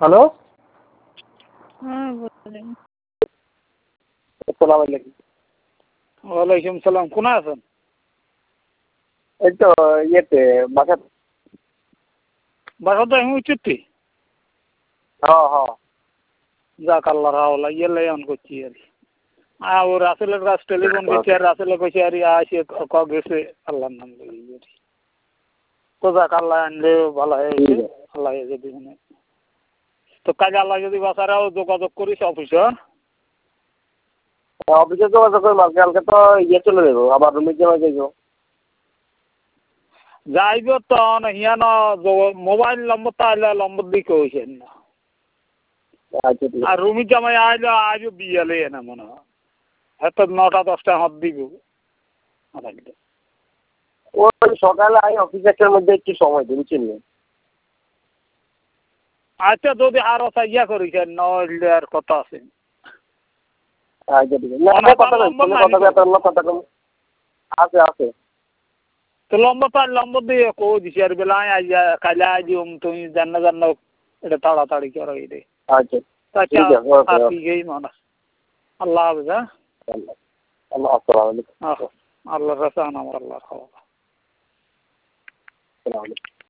Hello, হ্যাঁ বলেন। আসসালামু আলাইকুম। ওয়ালাইকুম সালাম। কোথায় আছেন? এই তো ইয়েতে বাসা। বাসা তো আমি উচিত হ্যাঁ হ্যাঁ। যাক আল্লাহ রাওলা ইয়েলে অন করছি আর ও রাসেলের কাছে টেলিফোন করছি আর রাসেলে কইছে আর আসে গেছে আল্লাহর নাম লই তো যাক আল্লাহ আনলে ভালো হয়েছে। আল্লাহ যদি মানে তো কাজে আল্লাহ যদি বাসারাও যোগাযোগ করিস অফিসে। অফিসে যোগাযোগ করে কালকে তো ইয়ে চলে যাবো, আবার রুমে যাবো। যাইব তো হিয়ান মোবাইল নম্বর তো আইলে নম্বর দিকে হয়েছে না আচ্ছা ঠিক আর আছে। রুমি জামাই আইলে আজও বিয়ালে না মনে হয় এত 9টা-10টা হাত দিব। ওই সকালে আই অফিস একটার মধ্যে একটু সময় দিন চিনলেন। আচ্ছা যদি আরো ইয়া করিছেন নইলে আর কথা আছে। আচ্ছা ঠিক আছে। না কথা কই, কথা কম আছে আছে। তো লম্বা দিয়ে কো দিছি আর বেলা আইয়া কাইলে আই দিও তুমি জান্ন এটা তাড়াতাড়ি করো রে। আচ্ছা আচ্ছা ঠিক আছে। ওকে আর ওকে। ঠিকই মানা। আল্লাহ হাফেজ। আল্লাহ আসসালামু আলাইকুম। আল্লাহ রাসান আমার আল্লাহ খাওয়া। আসসালামু আলাইকুম।